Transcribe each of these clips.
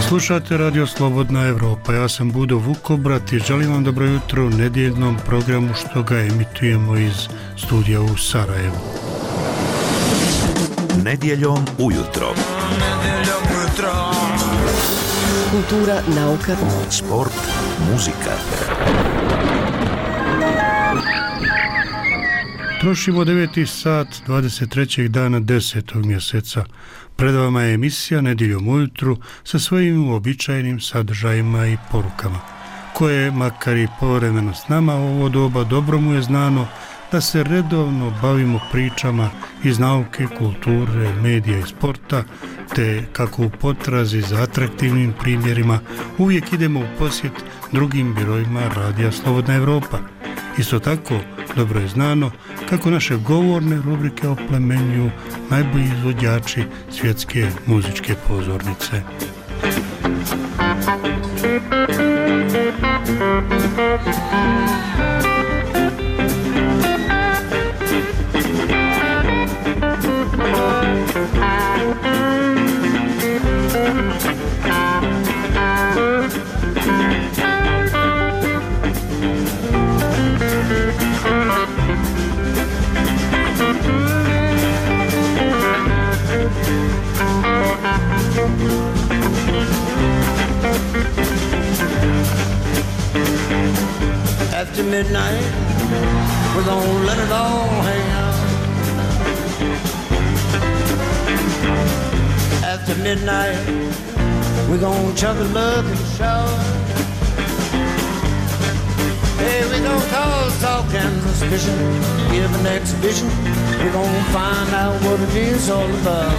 Slušate Radio Slobodna Evropa, ja sam Budo Vukobrat i želim vam dobro jutro u nedjeljnom programu što ga emitujemo iz studija u Sarajevu. Nedjeljom ujutro. Kultura, nauka, sport, muzika. Trošimo 9. sat 23. dana 10. mjeseca. Pred vama je emisija Nedjeljom ujutru sa svojim uobičajenim sadržajima i porukama, koje, makar i povremeno s nama u ovo doba, dobro mu je znano da se redovno bavimo pričama iz nauke, kulture, medija i sporta, te kako u potrazi za atraktivnim primjerima uvijek idemo u posjet drugim birojima Radija Slobodna Evropa. Isto tako, dobro je znano kako naše govorne rubrike oplemenjuju najbolji izvođači svjetske muzičke pozornice. After midnight, we're gonna let it all hang out. After midnight, we're gonna chug a lug and shower. Hey, we gonna cause talk and suspicion, give an exhibition. We're gonna find out what it is all about.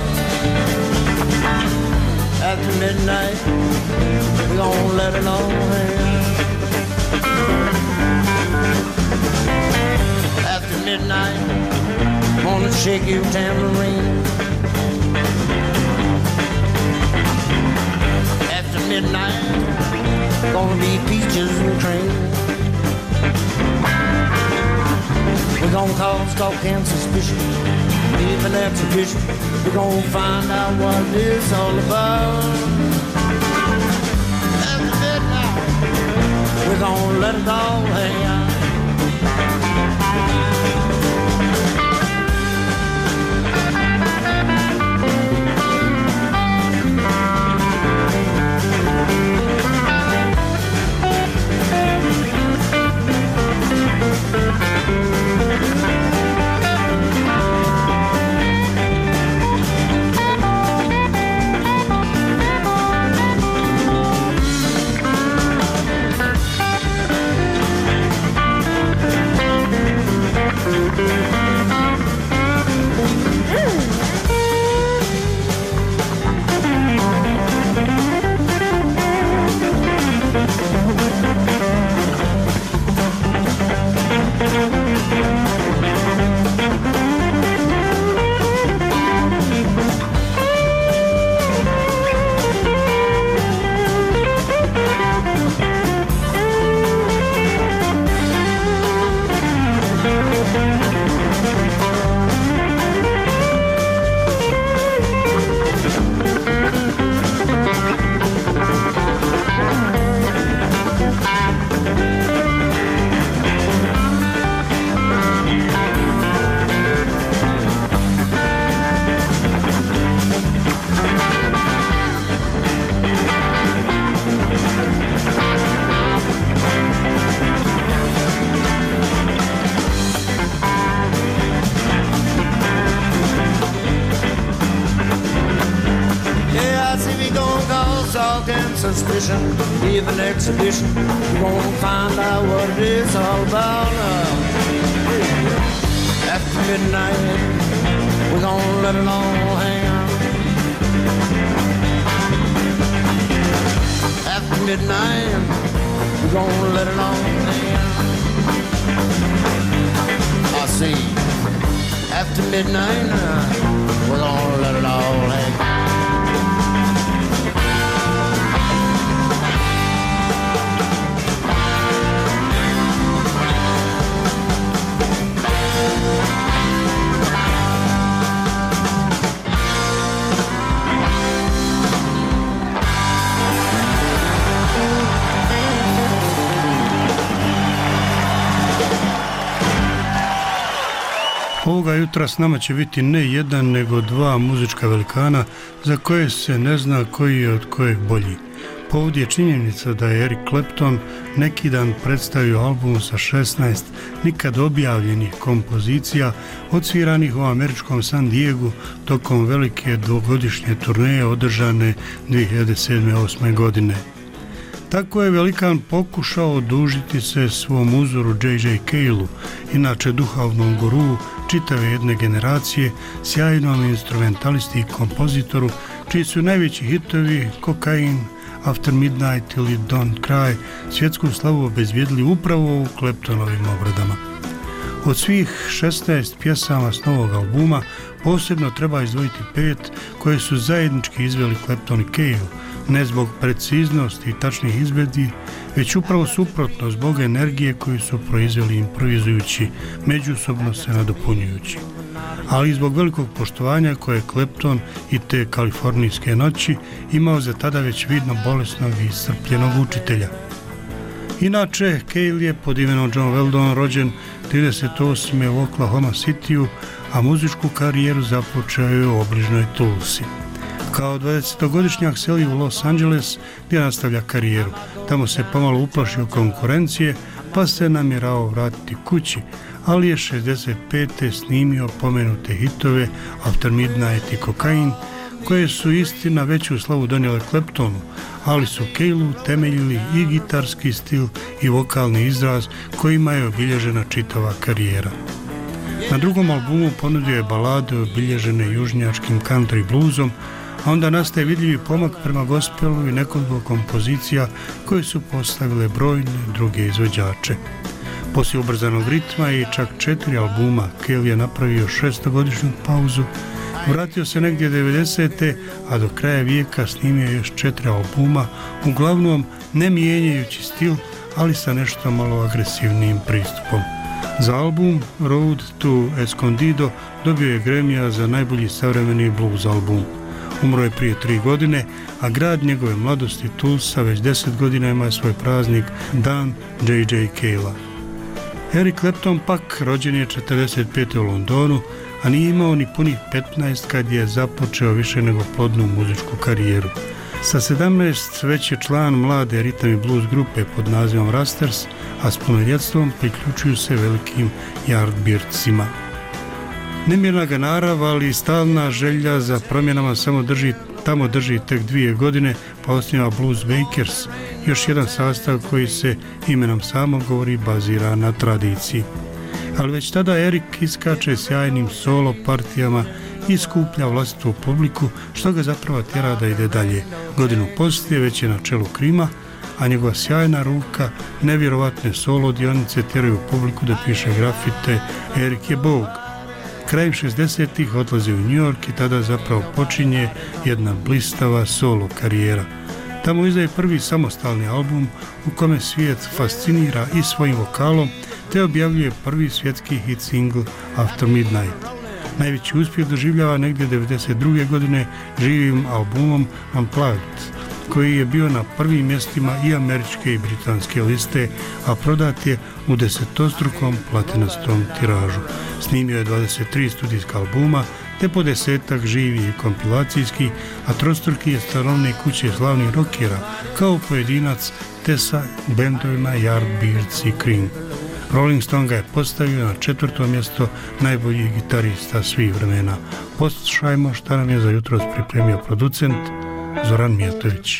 After midnight, we're gonna let it all hang out. After midnight, gonna shake your tambourine. After midnight, gonna be peaches and cream. We're gonna cause talk and suspicion, leave an exhibition. We're gonna find out what it's all about. After midnight, we're gonna let it all hang out. Suspicion, leave an exhibition. We won't find out what it is all about. After midnight, we're gonna let it all hang out. After midnight, we're gonna let it all hang out. I see. After midnight, we're gonna let it all hang out. Ovoga jutra s nama će biti ne jedan, nego dva muzička velikana za koje se ne zna koji je od kojeg bolji. Povod je činjenica da je Eric Clapton neki dan predstavio album sa 16 nikad objavljenih kompozicija odsviranih u američkom San Diegu tokom velike dvogodišnje turneje održane 2007-2008 godine. Tako je velikan pokušao odužiti se svom uzoru J.J. Cale-u, inače duhovnom guruu čitave jedne generacije, sjajnom instrumentalisti i kompozitoru, čiji su najveći hitovi Kokain, After Midnight ili Don't Cry svjetsku slavu obezbijedili upravo u Claptonovim obradama. Od svih 16 pjesama s novog albuma posebno treba izdvojiti 5 koje su zajednički izveli Clapton i Cale, ne zbog preciznosti i tačnih izvedbi, već upravo suprotno zbog energije koju su proizveli improvizujući, međusobno se nadopunjujući. Ali i zbog velikog poštovanja koje je Clapton i te kalifornijske noći imao za tada već vidno bolesnog i iscrpljenog učitelja. Inače, Cale je pod imenom John Weldon rođen 38. u Oklahoma Cityu, a muzičku karijeru započeo je u obližnoj Tulsi. Kao 20-godišnjak seli u Los Angeles gdje nastavlja karijeru. Tamo se pomalo uplašio konkurencije pa se namjerao vratiti kući, ali je 65. snimio pomenute hitove After Midnight i Kokain, koje su istina veću slavu donijele Claptonu, ali su Cale-u temeljili i gitarski stil i vokalni izraz kojima je obilježena čitava karijera. Na drugom albumu ponudio je balade obilježene južnjačkim country bluesom, a onda nastaje vidljivi pomak prema gospelu i nekoliko kompozicija koje su postavile brojne druge izvođače. Poslije ubrzanog ritma i čak 4 albuma, Cale je napravio 6-godišnju pauzu, vratio se negdje 90. a do kraja vijeka snimio još 4 albuma, uglavnom ne mijenjajući stil, ali sa nešto malo agresivnijim pristupom. Za album Road to Escondido dobio je Grammy za najbolji savremeni blues album. Umro je prije 3 godine, a grad njegove mladosti Tulsa već 10 godina ima svoj praznik, dan J.J. Cale-a. Eric Clapton pak rođen je 45. u Londonu, a nije imao ni punih 15 kad je započeo više nego plodnu muzičku karijeru. Sa 17 već je član mlade ritam i blues grupe pod nazivom Rasters, a s punoljetstvom priključuju se velikim Yardbirdsima. Nemirna ga narav, ali stalna želja za promjenama tamo drži tek 2 godine, pa osniva Blues Bakers, još jedan sastav koji se imenom samo govori bazira na tradiciji. Ali već tada Eric iskače sjajnim solo partijama i skuplja vlastitu publiku, što ga zapravo tjera da ide dalje. Godinu poslije već je na čelu Krima, a njegova sjajna ruka, nevjerovatne solo dionice tjeraju publiku da piše grafite Eric je Bog. Krajem 60-ih odlazi u New York i tada zapravo počinje jedna blistava solo karijera. Tamo izdaje prvi samostalni album u kome svijet fascinira i svojim vokalom, te objavljuje prvi svjetski hit single After Midnight. Najveći uspjeh doživljava negdje 92. godine živim albumom Unplugged, koji je bio na prvim mjestima i američke i britanske liste, a prodat je u 10-strukom platinastom tiražu. Snimio je 23 studijska albuma, te po 10-ak živi i kompilacijski, a trostruki je stanovnik kuće slavnih rockera, kao pojedinac, te sa bendovima Yardbirds i Cream. Rolling Stone ga je postavio na 4. mjesto najboljih gitarista svih vremena. Poslušajmo šta nam je za jutros pripremio producent Zoran Mijatović.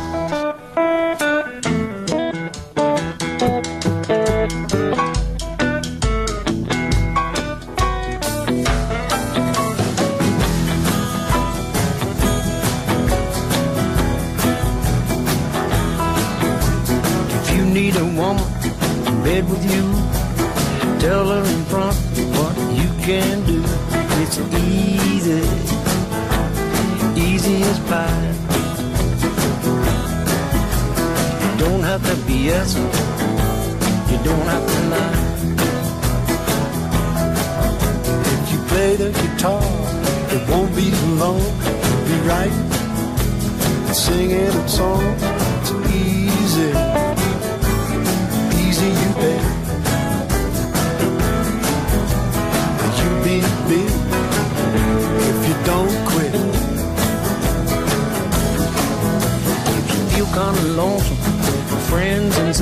Bed with you, tell her in front what you can do. It's easy, easy as pie. You don't have to BS, you don't have to lie. If you play the guitar, it won't be long. You'll be writing, singing a song. It's easy. You bet. You've been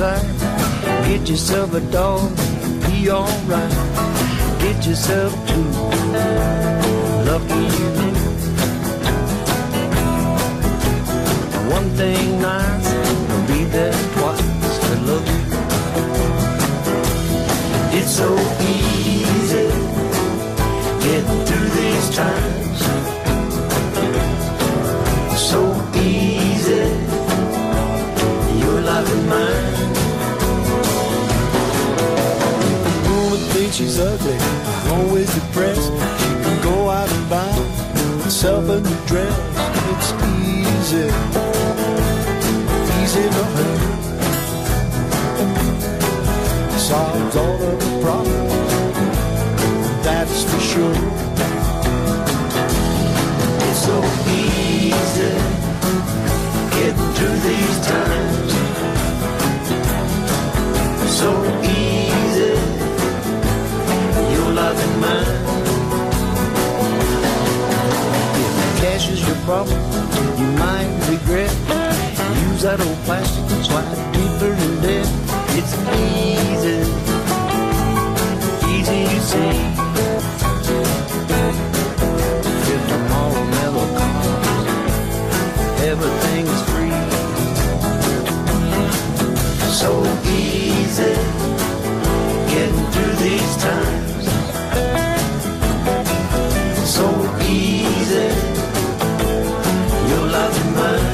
inside. Get yourself a dog, be alright. Get yourself two, lucky you. One thing nice, be there twice to love you. It's so easy getting through these times. So easy, your life and mine. The woman thinks she's ugly, always depressed. She can go out and buy herself a new dress. It's easy, easy to her. Solves all of the problems, that's for sure. It's so easy getting through these times. So easy, your life and mine. If cash is your problem, you might regret. Use that old plastic and slide deeper in debt. It's easy, easy you see. If tomorrow never comes, everything is free. So easy getting through these times. So easy, your life and mine.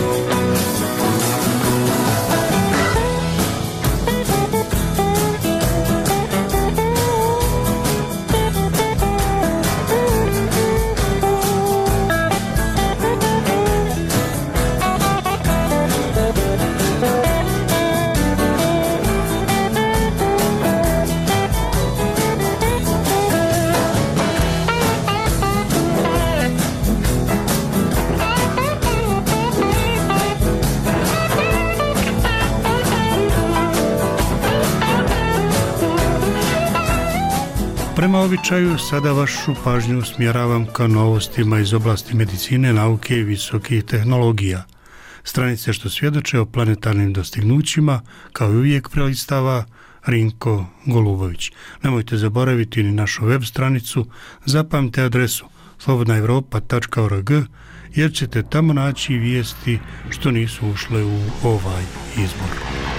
Prema običaju, sada vašu pažnju usmjeravam ka novostima iz oblasti medicine, nauke i visokih tehnologija. Stranice što svjedoče o planetarnim dostignućima, kao i uvijek prelistava Rinko Golubović. Nemojte zaboraviti ni našu web stranicu, zapamte adresu slobodnaevropa.org, jer ćete tamo naći vijesti što nisu ušle u ovaj izbor.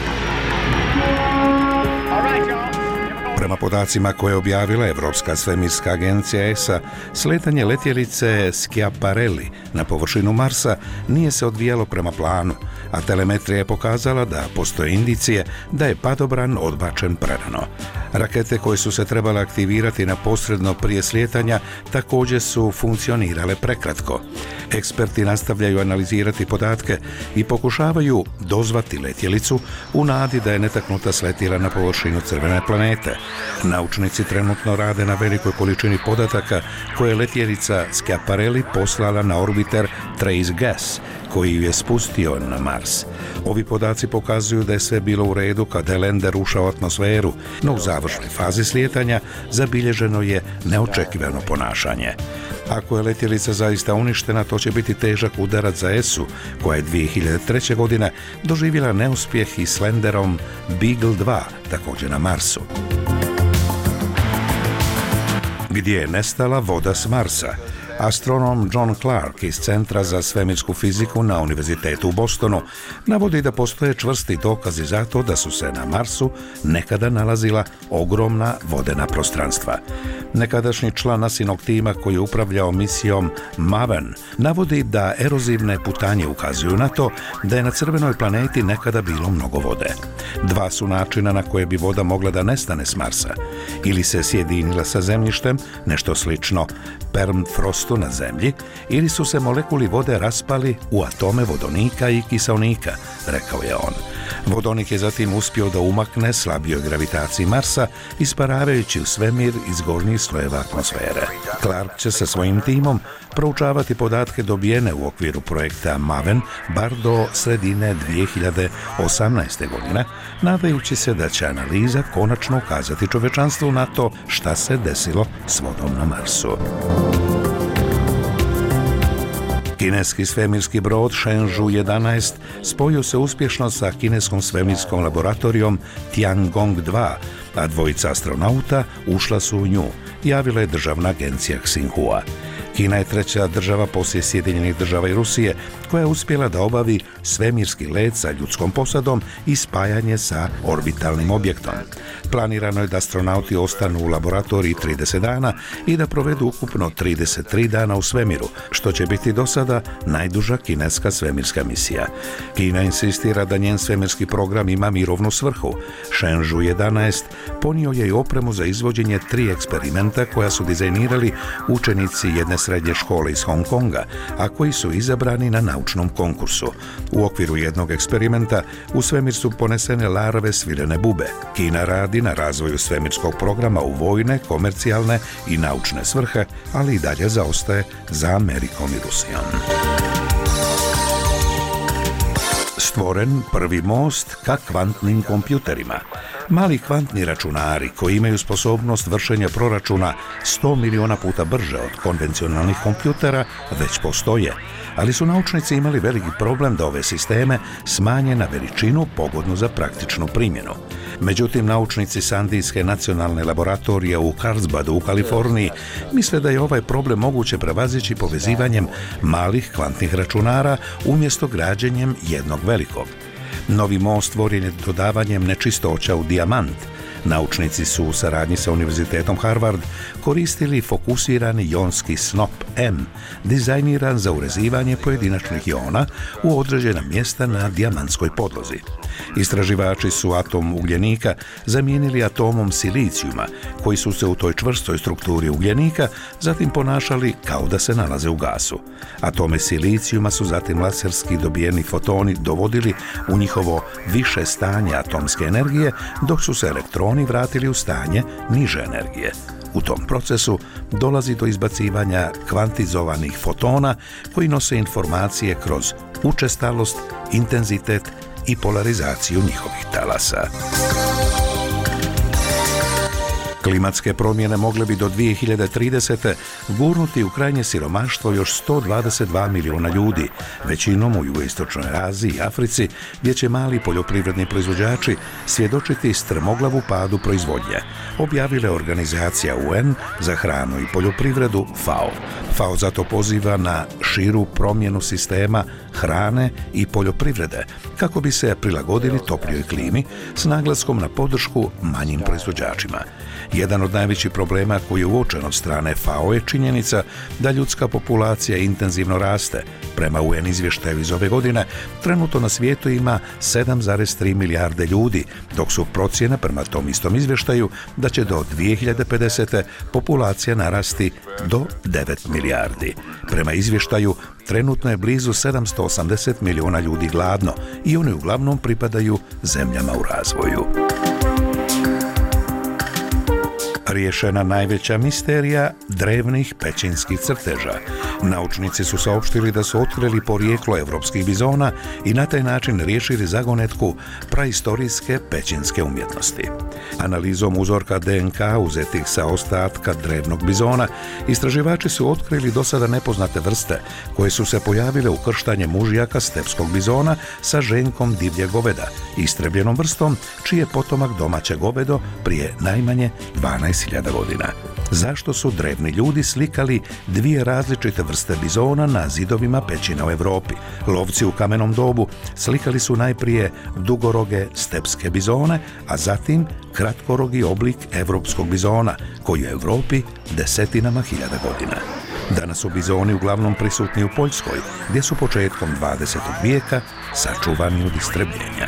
Prema podacima koje je objavila Evropska svemirska agencija ESA, sletanje letjelice Schiaparelli na površinu Marsa nije se odvijalo prema planu, a telemetrija je pokazala da postoje indicije da je padobran odbačen prerano. Rakete koje su se trebale aktivirati neposredno prije slijetanja također su funkcionirale prekratko. Eksperti nastavljaju analizirati podatke i pokušavaju dozvati letjelicu u nadi da je netaknuta sletjela na površinu crvene planete. Naučnici trenutno rade na velikoj količini podataka koje je letjelica Schiaparelli poslala na orbiter Trace Gas, koji ju je spustio na Mars. Ovi podaci pokazuju da je sve bilo u redu kada je lander ušao u atmosferu, no u završnoj fazi slijetanja zabilježeno je neočekivano ponašanje. Ako je letjelica zaista uništena, to će biti težak udarac za ESU, koja je 2003. godine doživjela neuspjeh i s landerom Beagle 2, također na Marsu. Gdje je nestala voda s Marsa? Astronom John Clark iz Centra za svemirsku fiziku na Univerzitetu u Bostonu navodi da postoje čvrsti dokazi za to da su se na Marsu nekada nalazila ogromna vodena prostranstva. Nekadašnji član NASInog tima koji je upravljao misijom MAVEN navodi da erozivne putanje ukazuju na to da je na crvenoj planeti nekada bilo mnogo vode. Dva su načina na koje bi voda mogla da nestane s Marsa. Ili se sjedinila sa zemljištem, nešto slično permfrostu na zemlji, ili su se molekuli vode raspali u atome vodonika i kiseonika, rekao je on. Vodonik je zatim uspio da umakne slabijoj gravitaciji Marsa, isparavajući u svemir iz gornjih slojeva atmosfere. Clark će sa svojim timom proučavati podatke dobijene u okviru projekta MAVEN bar do sredine 2018. godine, nadajući se da će analiza konačno ukazati čovečanstvu na to šta se desilo s vodom na Marsu. Kineski svemirski brod Shenzhou 11 spojio se uspješno sa kineskom svemirskom laboratorijom Tiangong-2, a dvojica astronauta ušla su u nju, javila je državna agencija Xinhua. Kina je treća država poslije Sjedinjenih država i Rusije koja je uspjela da obavi svemirski let sa ljudskom posadom i spajanje sa orbitalnim objektom. Planirano je da astronauti ostanu u laboratoriji 30 dana i da provedu ukupno 33 dana u svemiru, što će biti do sada najduža kineska svemirska misija. Kina insistira da njen svemirski program ima mirovnu svrhu. Shenzhou 11 ponio je i opremu za izvođenje 3 eksperimenta koja su dizajnirali učenici jedne srednje škole iz Hong Konga, a koji su izabrani na naučnom konkursu. U okviru jednog eksperimenta u svemir su ponesene larve svilene bube. Kina radi na razvoju svemirskog programa u vojne, komercijalne i naučne svrhe, ali i dalje zaostaje za Amerikom i Rusijom. Stvoren prvi most ka kvantnim kompjuterima. Mali kvantni računari koji imaju sposobnost vršenja proračuna 100 miliona puta brže od konvencionalnih kompjutera već postoje, ali su naučnici imali veliki problem da ove sisteme smanje na veličinu pogodnu za praktičnu primjenu. Međutim, naučnici Sandijske nacionalne laboratorije u Carlsbadu u Kaliforniji misle da je ovaj problem moguće prevazići povezivanjem malih kvantnih računara umjesto građenjem jednog velikog. Novi most stvoren je dodavanjem nečistoća u dijamant. Naučnici su u saradnji sa Univerzitetom Harvard koristili fokusirani jonski snop M, dizajniran za urezivanje pojedinačnih jona u određena mjesta na dijamantskoj podlozi. Istraživači su atom ugljenika zamijenili atomom silicijuma, koji su se u toj čvrstoj strukturi ugljenika zatim ponašali kao da se nalaze u gasu. Atome silicijuma su zatim laserski dobijeni fotoni dovodili u njihovo više stanje atomske energije, dok su se elektroni vratili u stanje niže energije. U tom procesu dolazi do izbacivanja kvantizovanih fotona koji nose informacije kroz učestalost, intenzitet i polarizaciju njihovih talasa. Klimatske promjene mogle bi do 2030. gurnuti u krajnje siromaštvo još 122 miliona ljudi, većinom u jugoistočnoj Aziji i Africi, gdje će mali poljoprivredni proizvođači svjedočiti strmoglavu padu proizvodnje, objavila je organizacija UN za hranu i poljoprivredu FAO. FAO zato poziva na širu promjenu sistema hrane i poljoprivrede kako bi se prilagodili toplijoj klimi s naglaskom na podršku manjim proizvođačima. Jedan od najvećih problema koji je uočen od strane FAO je činjenica da ljudska populacija intenzivno raste. Prema UN izvještaju iz ove godine, trenutno na svijetu ima 7,3 milijarde ljudi, dok su procjene prema tom istom izvještaju da će do 2050. populacija narasti do 9 milijardi. Prema izvještaju, trenutno je blizu 780 miliona ljudi gladno i oni uglavnom pripadaju zemljama u razvoju. Riješena najveća misterija drevnih pećinskih crteža. Naučnici su saopštili da su otkrili porijeklo evropskih bizona i na taj način riješili zagonetku praistorijske pećinske umjetnosti. Analizom uzorka DNK uzetih sa ostatka drevnog bizona, istraživači su otkrili do sada nepoznate vrste koje su se pojavile u krštanju mužjaka stepskog bizona sa ženkom divljeg goveda, istrebljenom vrstom čiji je potomak domaće govedo prije najmanje 12.000 godina. Zašto su drevni ljudi slikali dvije različite vrste bizona na zidovima pećina u Europi? Lovci u kamenom dobu slikali su najprije dugoroge stepske bizone, a zatim kratkorogi oblik evropskog bizona, koji je u Europi desetinama hiljada godina. Danas su bizoni uglavnom prisutni u Poljskoj, gdje su početkom 20. vijeka sačuvani od istrebljenja.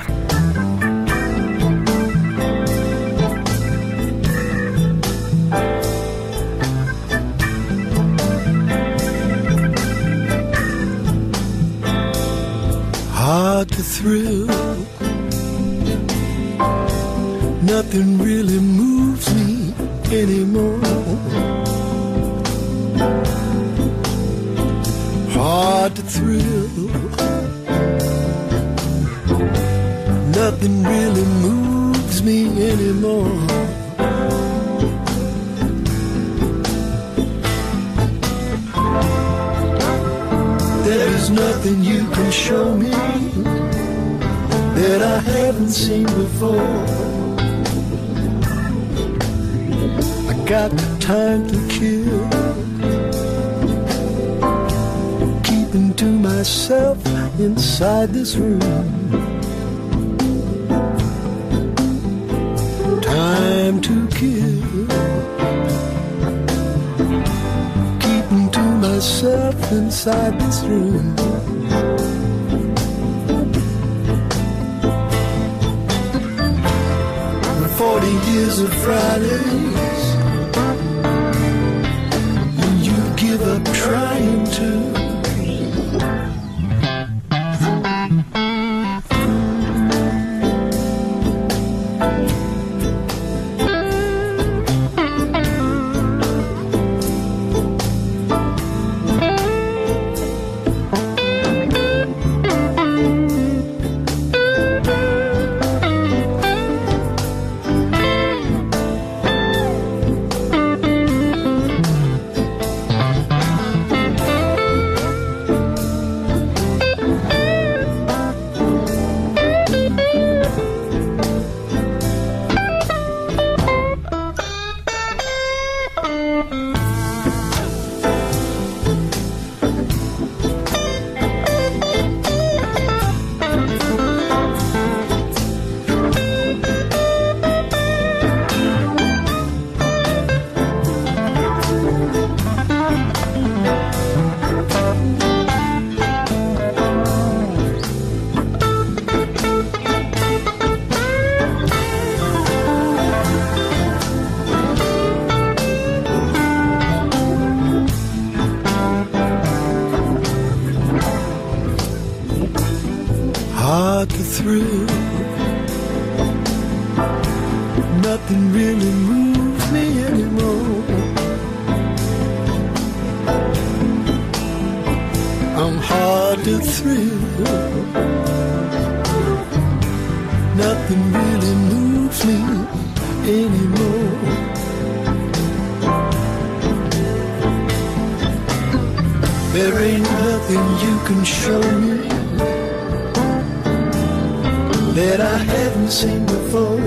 Hard to thrill, nothing really moves me anymore. Hard to thrill, nothing really moves me anymore. There nothing you can show me that I haven't seen before. I got time to kill, keeping to myself inside this room. Time to kill, keeping to myself inside this room. The 40 years of Fridays, and you give up trying to. Hard to thrill, nothing really moves me anymore. I'm hard to thrill, nothing really moves me anymore. There ain't nothing you can show me that I haven't seen before.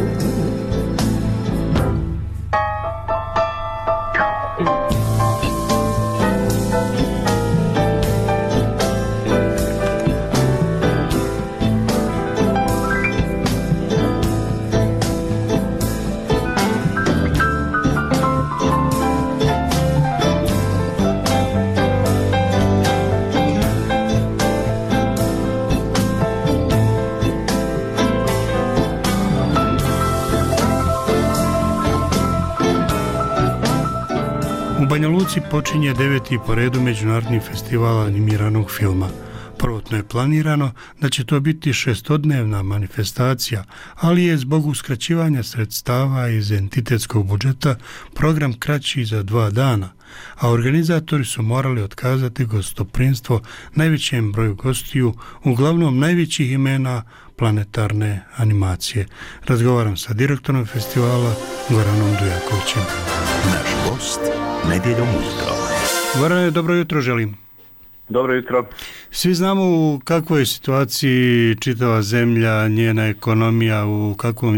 U Banja Luci počinje 9. po redu Međunarodni festival animiranog filma. Prvotno je planirano da će to biti 6-dnevna manifestacija, ali je zbog uskraćivanja sredstava iz entitetskog budžeta program kraći za 2 dana, a organizatori su morali otkazati gostoprimstvo najvećem broju gostiju, uglavnom najvećih imena planetarne animacije. Razgovaram sa direktorom festivala Goranom Dujakovićem. Naš gost nedjeljom ujutro. Gorane, dobro jutro želim. Dobro jutro. Svi znamo u kakvoj je situaciji čitava zemlja, njena ekonomija, u kakvom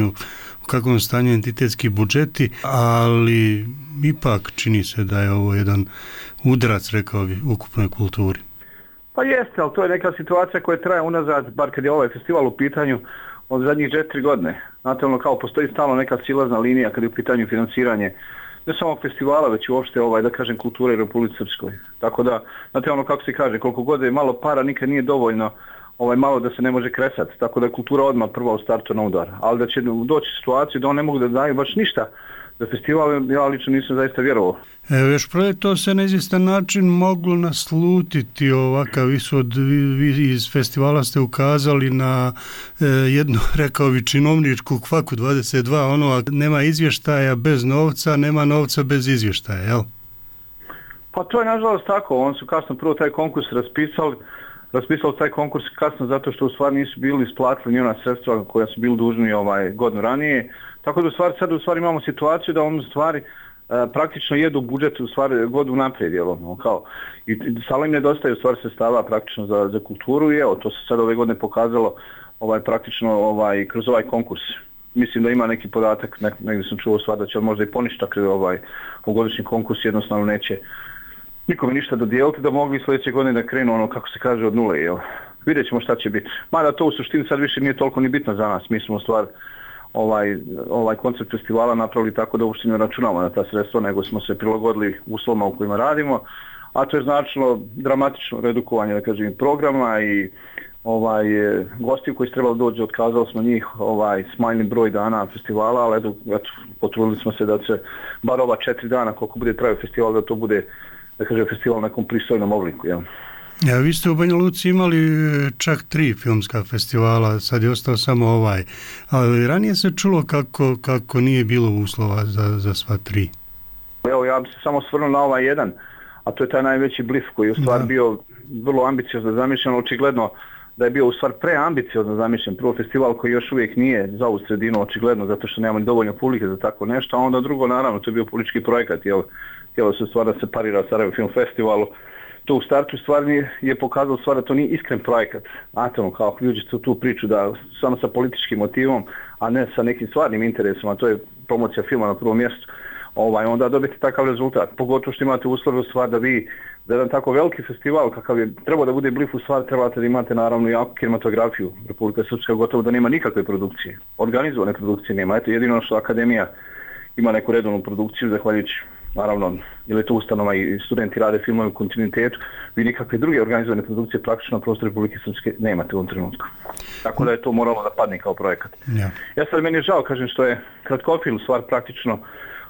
stanju entitetski budžeti, ali ipak čini se da je ovo jedan udarac, rekao bi, ukupnoj kulturi. Pa jeste, ali to je neka situacija koja traje unazad, bar kad je ovaj festival u pitanju, od zadnjih 4 godine. Znate, ono kao postoji stalno neka silazna linija kad je u pitanju financiranje ne samo festivala, već uopšte da kažem kulture u Republici Srpskoj. Tako da, znate ono kako se kaže, koliko god je malo para, nikad nije dovoljno malo da se ne može kresati. Tako da je kultura odmah prva u startu na udar. Ali da će doći situaciju da on ne mogu da daju baš ništa za festival, ja lično nisam zaista vjerovao. Evo, još prije to se na izvjestan način moglo naslutiti ovakav ishod. Vi iz festivala ste ukazali na jednu, rekao bi, činovničku kvaku 22, nema izvještaja bez novca, nema novca bez izvještaja, jel? Pa to je nažalost tako, oni su kasno prvo taj konkurs raspisali taj konkurs kasno zato što u stvari nisu bili isplatili ni ona sredstva koja su bili dužni godinu ranije. Tako da sad u stvari imamo situaciju da on u stvari praktično jedu budžet u stvari godinu naprijed, kao. I samo im nedostaje u stvari sredstava praktično za kulturu i evo, to se sad ove godine pokazalo praktično kroz ovaj konkurs. Mislim da ima neki podatak, negdje sam čuo stvar da će možda i poništiti u godišnji konkurs, jednostavno neće nikome ništa dodijeliti, da mogu i sljedeće godine da krenu kako se kaže od nule, jel. Vidjet ćemo šta će biti. Mada to u suštini sad više nije toliko ni bitno za nas. Mi smo u stvar ovaj koncept festivala napravili tako da uopšte ne računamo na ta sredstva, nego smo se prilagodili uslovima u kojima radimo, a to je značilo dramatično redukovanje, da kažem, programa i gostiju koji su trebali doći, otkazali smo njih, smanjili broj dana festivala, ali eto, potrudili smo se da se bar ova 4 dana koliko bude trajao festival, da to bude, da kažem, festival u nekom pristojnom obliku, jel? Ja, vi ste u Banja Luci imali čak 3 filmska festivala, sad je ostao samo ovaj, ali ranije se čulo kako nije bilo uslova za sva 3. Evo, ja bi se samo osvrnuo na ovaj jedan, a to je taj najveći Blif koji je u stvari bio vrlo ambiciozno zamišljen, očigledno da je bio u stvari preambiciozno zamišljen. Prvo festival koji još uvijek nije za ovu sredinu, očigledno, zato što nema dovoljno publike za tako nešto, a onda drugo, naravno, to je bio politički projekat, htjelo se stvar da se parira Sarajevo Film Festivalu. To u startu stvarni je pokazalo stvar da to nije iskren projekat. Znate, kao ljudi su tu priču da samo sa političkim motivom, a ne sa nekim stvarnim interesom, a to je promocija filma na prvom mjestu, onda dobijete takav rezultat. Pogotovo što imate uslove u stvar da vi za jedan tako veliki festival kakav je trebao da bude Blif u stvar, trebate da imate naravno jaku kinematografiju. Republika Srpska gotovo da nema nikakve produkcije. Organizovane produkcije nema. Eto, jedino što Akademija ima neku redovnu produkciju, zahvaljujući naravno, ili je to ustanova i studenti rade filmove u kontinuitetu, vi nikakve druge organizovane produkcije praktično na prostoru Republike Srpske nemate u ovom trenutku. Tako da je to moralo da padne kao projekat. Ja sad meni je žao, kažem, što je kratkofilm stvar praktično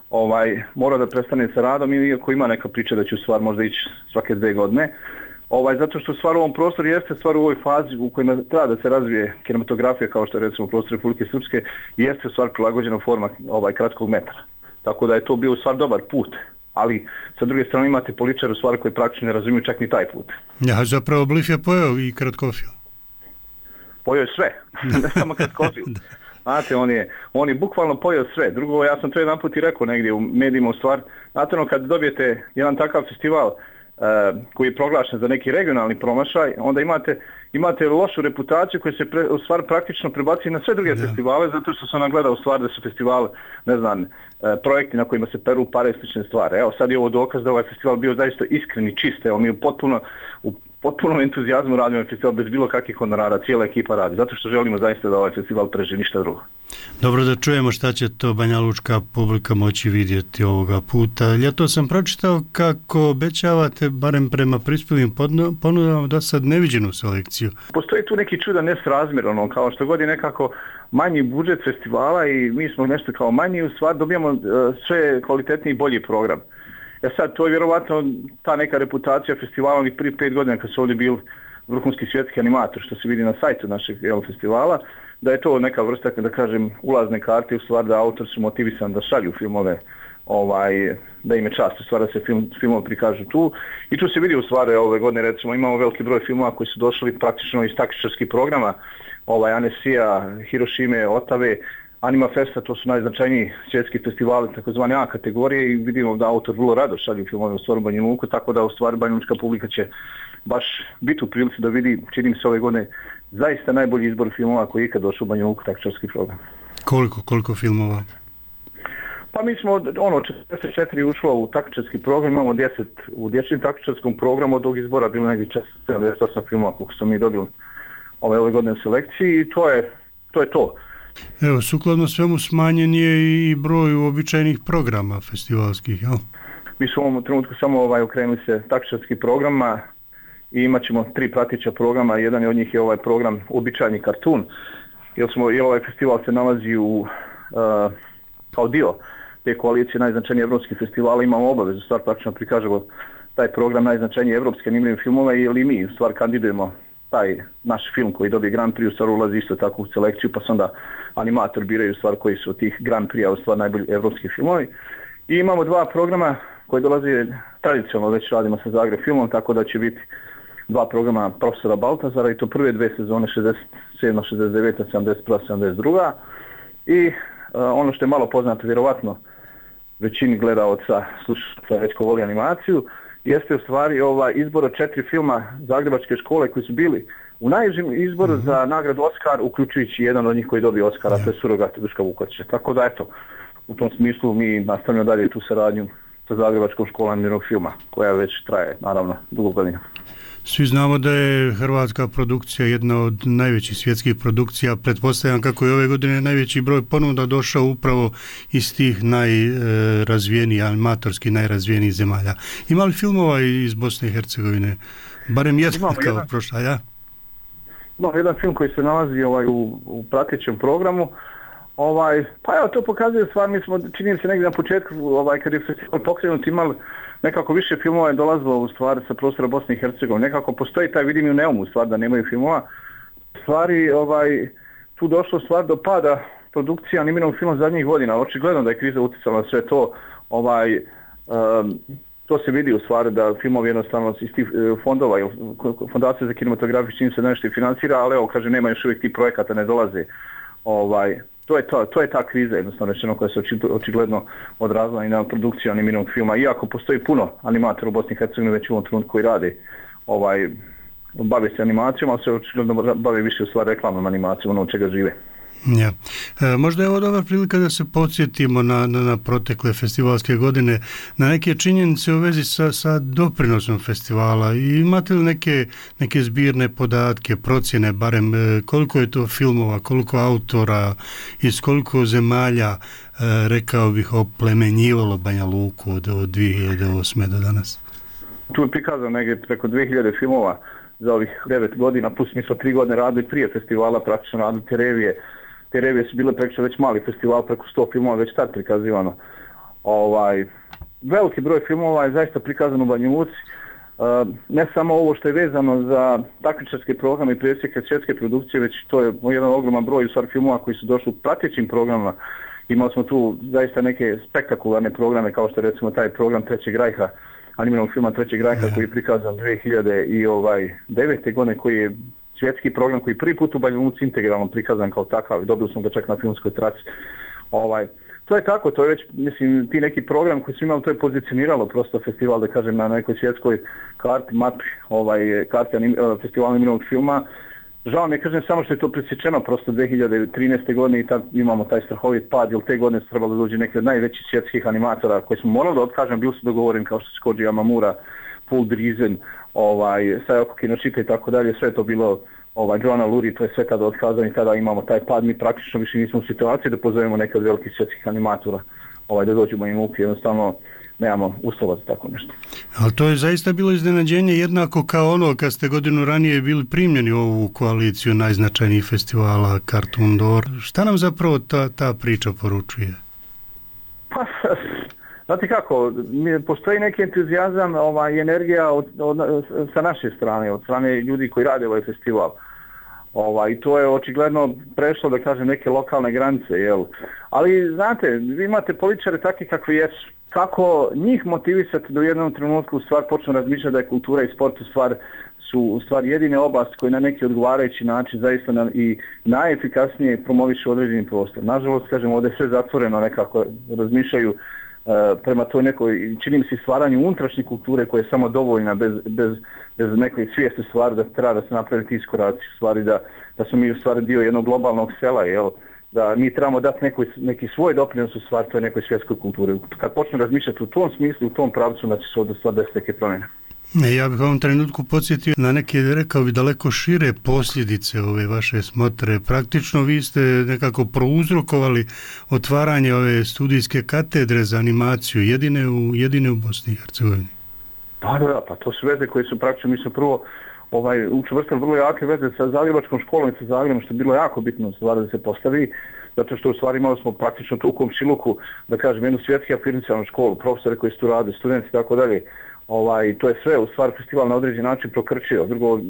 mora da prestane sa radom, iako ima neka priča da će u stvar možda ići svake 2 godine. Zato što stvar u ovom prostoru jeste stvar u ovoj fazi u kojima treba da se razvije kinematografija, kao što je recimo prostor Republike Srpske, jeste stvar prilagođena forma kratkog metra. Tako da je to bio stvar dobar put, ali sa druge strane imate političare u stvari koji praktično ne razumiju čak ni taj put. Ja, zapravo Blif je pojeo i kratkofilm. Pojeo je sve, ne samo kratkofilm. Znate, on je bukvalno pojeo sve. Drugo, ja sam to jedan put i rekao negdje u medijima u stvar. Znate, kad dobijete jedan takav festival koji je proglašen za neki regionalni promašaj, onda imate lošu reputaciju koja se u stvari praktično prebaci na sve druge festivale, zato što sam nagledao u stvari da su festivali, ne znam, projekti na kojima se peru pare i slične stvari. Evo, sad je ovo dokaz da ovaj festival bio zaista iskren i čist. Evo, mi u potpunom entuzijazmu radimo festival bez bilo kakvih honorara, cijela ekipa radi, zato što želimo zaista da ovaj festival preživi, ništa drugo. Dobro, da čujemo šta će to banjalučka publika moći vidjeti ovoga puta. Ljeto sam pročitao kako obećavate, barem prema prispjelim ponudama, do sad neviđenu selekciju. Postoji tu neki čudan nesrazmjer, kao što god je nekako manji budžet festivala i mi smo nešto kao manji, u stvari dobijamo sve kvalitetniji i bolji program. Sad, to je vjerovatno ta neka reputacija festivala onih prije 5 godina kad su ovdje bili vrhunski svjetski animator, što se vidi na sajtu našeg festivala, da je to neka vrsta, da kažem, ulazne karte, u stvari da autor su motivisan da šalju filmove, da im je čast, u stvari da se filmove prikažu tu. I tu se vidi u stvari ove godine, recimo, imamo veliki broj filmova koji su došli praktično iz takmičarskih programa, Anesija, Hirošime, Otave, Anima Festa, to su najznačajniji svjetski festivali, takozvane A kategorije, i vidimo da autor vrlo rado šalju filmove u stvari Banja Luku, tako da u stvari banjalučka publika će baš biti u prilici da vidi, čini se ove godine, zaista najbolji izbor filmova koji je ikad došao u Banja Luku takmičarski program. Koliko filmova? Pa mi smo 44 ušlo u takmičarski program, imamo 10 u dječjem takmičarskom programu, od ovog izbora bilo negdje 78 filmova koliko smo mi dobili ove godine u selekciji i to je to. Evo, sukladno svemu smanjen je i broj uobičajenih programa festivalskih, jel? Mi smo u ovom trenutku samo okrenuli se takmičarskih programa i imat ćemo 3 prateća programa, jedan od njih je ovaj program Uobičajeni kartun, jer ovaj festival se nalazi kao dio te koalicije najznačajnije evropskih festivala, imamo obavezu stvar praktično prikažemo taj program najznačajnije evropske animirane filmove, jer i mi u stvar kandidujemo taj naš film koji dobije Grand Prix, u stvar ulazi isto tako u selekciju, pa se onda animator biraju stvar koji su od tih Grand Prix-a u stvar najbolji evropski filmovi. I imamo 2 programa koji dolaze tradicionalno, već radimo sa Zagreb filmom, tako da će biti 2 programa profesora Baltazara i to prve 2 sezone 67, 69, 71, 72. I ono što je malo poznato, vjerovatno većini gledalaca, slušalaca već ko voli animaciju, jeste u stvari izbor od 4 filma Zagrebačke škole koji su bili u najžim izboru za nagradu Oscar, uključujući jedan od njih koji je dobio Oscara, to je Surogat Duška Vukotića. Tako da eto, u tom smislu mi nastavljamo dalje tu saradnju sa Zagrebačkom školom animiranog filma, koja već traje, naravno, dugo godina. Svi znamo da je hrvatska produkcija jedna od najvećih svjetskih produkcija. Pretpostavljam kako je ove godine najveći broj ponuda došao upravo iz tih najrazvijenijih, animatorski najrazvijenijih zemalja. Ima li filmova iz Bosne i Hercegovine? Barem jedan kao prošla, ja? Imamo jedan film koji se nalazi u pratećem programu. Pa evo, to pokazuje stvar, mi smo, čini se negdje na početku, kad je festival pokrenut, imali nekako više filmova je dolazilo u stvari sa prostora Bosne i Hercegovine. Nekako postoji taj, vidim i u Neumu, stvar da nemaju filmova. Stvari, tu došlo stvar do pada produkcija animiranog filma zadnjih godina. Očigledno da je kriza utjecala na sve to. To se vidi u stvari da filmovi jednostavno iz tih fondova, fondacija za kinematografiju čim se nešto i financira, ali evo, kaže, nema još uvijek tih projekata, ne dolaze. To je ta kriza, jednostavno rečeno, koja se očigledno odrazila i na produkciju animiranog filma. Iako postoji puno animatora u Bosni i Hercegovini već u ovom trenutku koji rade, bave se animacijom, ali se očigledno bave više u stvari reklamnom animacijom, ono od čega žive. Ja. Možda je ovo dobra prilika da se podsjetimo na protekle festivalske godine, na neke činjenice u vezi sa doprinosom festivala. I imate li neke zbirne podatke, procjene, barem koliko je to filmova, koliko autora, iz koliko zemalja, rekao bih, oplemenjivalo Banja Luku od 2008. do danas? Tu je prikazano negdje preko 2000 filmova za ovih 9 godina, plus mi smo 3 godine radili prije festivala, praktično radili te revije. Te revije su bile preko već mali festival, preko 100 filmova već tad prikazivano. Veliki broj filmova je zaista prikazano u Banja Luci. Ne samo ovo što je vezano za takmičarske programe i presjeke svjetske produkcije, već to je jedan ogroman broj u stvari filmova koji su došli u pratećim programima. Imali smo tu zaista neke spektakularne programe, kao što je recimo taj program Trećeg Rajha, animiranog filma Trećeg Rajha koji je prikazan 2009. godine, koji je svjetski program koji prvi put u Banja Luci integralno prikazan kao takav, dobili smo ga čak na filmskoj traci. To je tako, to je već, mislim, ti neki program koji su imali, to je pozicioniralo prosto festival, da kažem, na nekoj svjetskoj karti, mapi, karti festivala animiranog filma. Žao mi je, kažem, samo što je to presječeno prosto 2013. godine i tad imamo taj strahovit pad, jer te godine su trebalo dođe neki od najvećih svjetskih animatora koji smo morali da otkažem, bili su dogovoreni kao što su Koji Yamamura, Paul Driesen, Sayoko Kinoshita i tako dalje, sve je to bilo Joanna Luri, to je sve tada otkazano i tada imamo taj pad, mi praktično više nismo u situaciji da pozovemo neke od velikih svjetskih animatora da dođemo im upi, jednostavno nemamo uslova za tako nešto. Ali to je zaista bilo iznenađenje jednako kao ono kad ste godinu ranije bili primljeni u ovu koaliciju najznačajnijih festivala Cartoon Door. Šta nam zapravo ta priča poručuje? Pa, znate kako, postoji neki entuzijazam i energija sa naše strane, od strane ljudi koji rade ovaj festival. I to je očigledno prešlo, da kažem, neke lokalne granice, jel? Ali, znate, vi imate političare takvi kakvi jesu. Kako njih motivisati da u jednom trenutku u stvar počnu razmišljati da je kultura i sport u stvar jedine oblasti koje na neki odgovarajući način zaista i najefikasnije promovišu određeni prostor. Nažalost, kažem, ovdje je sve zatvoreno, nekako razmišljaju prema toj nekoj, čini mi se, stvaranju unutrašnje kulture koja je samo dovoljna bez neke svijesti stvari da treba da se napraviti iskoraci, stvari da smo mi u stvari dio jednog globalnog sela, jel? Da mi trebamo dati neki svoj doprinos u stvari toj nekoj svjetskoj kulturi. Kad počnu razmišljati u tom smislu, u tom pravcu, znači se ovdje stvar desiti neke promjene. Ja bih u ovom trenutku podsjetio na neke, rekao bi, daleko šire posljedice ove vaše smotre. Praktično vi ste nekako prouzrokovali otvaranje ove studijske katedre za animaciju, jedine u Bosni i Hercegovini. Pa to su veze koje su praktično, mi smo prvo učvrstili vrlo jake veze sa Zagrebačkom školom i sa Zagrebom, što je bilo jako bitno stvar da se postavi, zato što u stvari imali smo praktično tu u komšiluku, da kažem, jednu svjetski afirmacijalnu školu, profesore koji su tu rade, studenti i tako dalje. To je sve u stvari festival na određen način prokrčio. Drugo,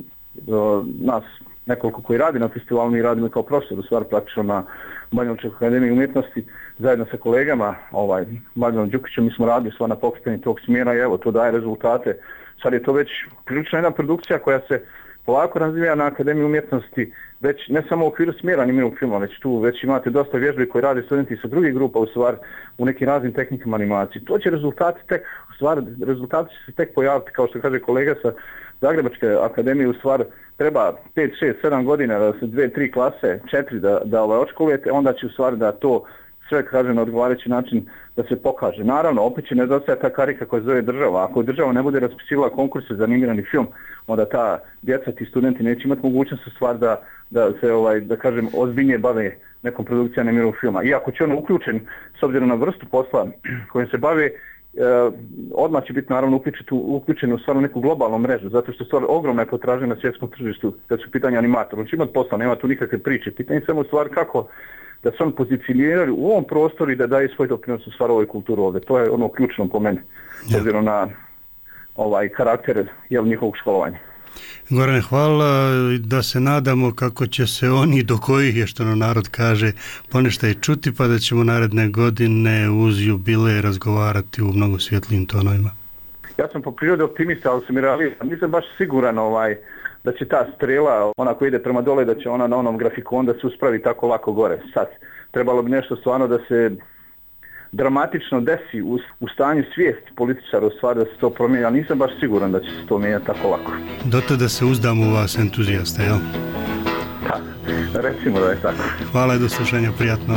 nas nekoliko koji radi na festivalu, mi radimo kao profesor u stvari praktično na Banjalučkoj akademiji umjetnosti zajedno sa kolegama, Mladenom Đukićem, mi smo radili stvar na pokretanju tog smjera i evo, to daje rezultate. Sad je to već prilično jedna produkcija koja se polako razvija na Akademiji umjetnosti, već ne samo u okviru smjera animiranog filma, već tu već imate dosta vježbi koje rade studenti sa drugih grupa u stvari u nekim raznim tehnikama animacije. To će rezultati će se tek pojaviti, kao što kaže kolega sa Zagrebačke akademije, u stvari treba 5, 6, 7 godina da se 2, 3 klase, 4 da odškolujete, onda će u stvari da to sve kaže na odgovarajući način da se pokaže. Naravno, opet će nedostajati ta karika koja zove država. Ako država ne bude raspisivala konkurse za animirani film, onda ta djeca, ti studenti neće imati mogućnost u stvari da se da kažem ozbiljnije bave nekom produkcijom animiranog filma. Iako će ono uključen, s obzirom na vrstu posla kojim se bave, odmah će biti naravno uključen u stvarno neku globalnu mrežu, zato što stvar ogromna je potražnja na svjetskom tržištu kad su pitanja animatora. On će imati posla, nema tu nikakve priče. Pitanje samo stvar kako da se on pozicioniraju u ovom prostoru i da daje svoj doprinos u stvar ovoj kulturi ovdje. To je ono ključno po meni, s obzirom na karakter njihovog školovanja. Gorane, hvala, da se nadamo kako će se oni do kojih je, što narod kaže, ponešto i čuti, pa da ćemo naredne godine uz jubilej razgovarati u mnogo svjetlijim tonovima. Ja sam po prirodi optimista, ali sam i realista. Nisam baš siguran da će ta strela, ona koja ide prema dole, da će ona na onom grafikonu da se uspravi tako lako gore. Sad, trebalo bi nešto stvarno da se dramatično desi u stanju svijesti političara, u stvari da se to promijeni, ali nisam baš siguran da će se to mijenjati tako lako. Do tada se uzdamo u vas entuzijasta, jel? Da, recimo da je tako. Hvala i do slušanja, prijatno.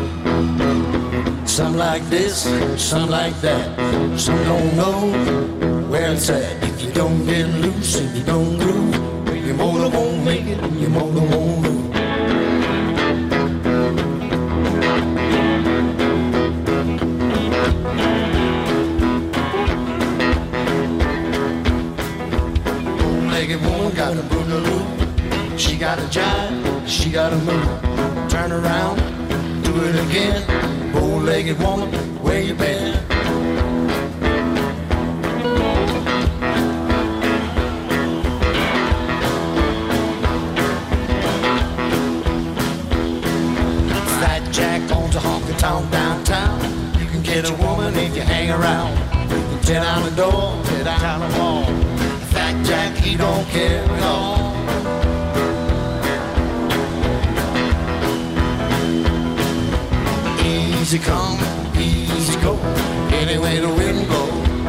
Some like this, some like that, some don't know where it's at. If you don't get loose, if you don't groove, your motor won't make it, your motor won't move. Bow-legged woman got a boogaloo. She got a jive, she got a move. Turn around, do it again. Bow-legged woman, where you been? Fat Jack owns a honky-tonk downtown. You can get a woman if you hang around. You can tear down the door, tear down the wall. Fat Jack, he don't care at all. Easy come, easy go, any way the wind blows.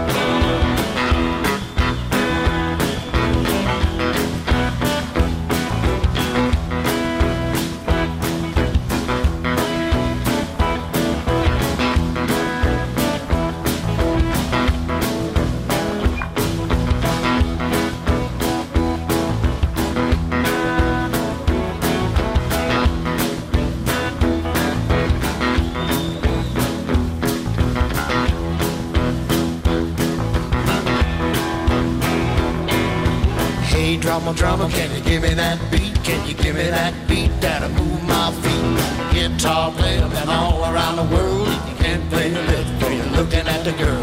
Drummer, can you give me that beat? Can you give me that beat that'll move my feet? Guitar player, been all around the world. If you can't play the lift, so you're looking at the girl.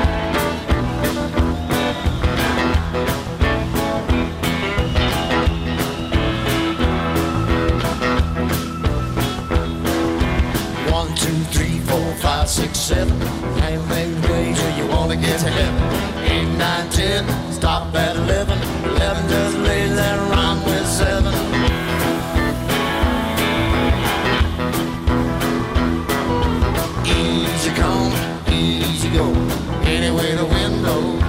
One, two, three, four, five, six, seven. How many days do you wanna get to heaven? 8, 9, 10, stop at 11. 11 just lays there around with 7. Easy come, easy go, any way the wind blows.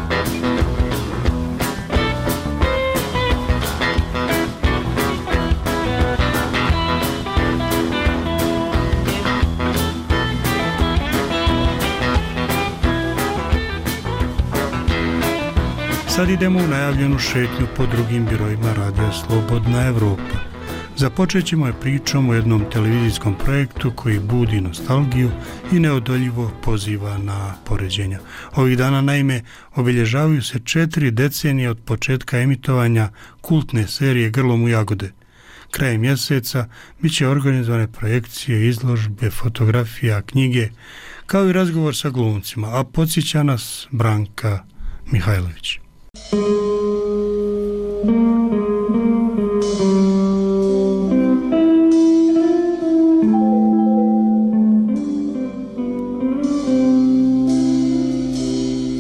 Sad idemo u najavljenu šetnju po drugim birojima Radija Slobodna Evropa. Započet ćemo je pričom o jednom televizijskom projektu koji budi nostalgiju i neodoljivo poziva na poređenja. Ovih dana naime obilježavaju se 4 decenije od početka emitovanja kultne serije Grlom u jagode. Krajem mjeseca bit će organizovane projekcije, izložbe, fotografija, knjige, kao i razgovor sa glumcima, a podsjeća nas Branka Mihajlović.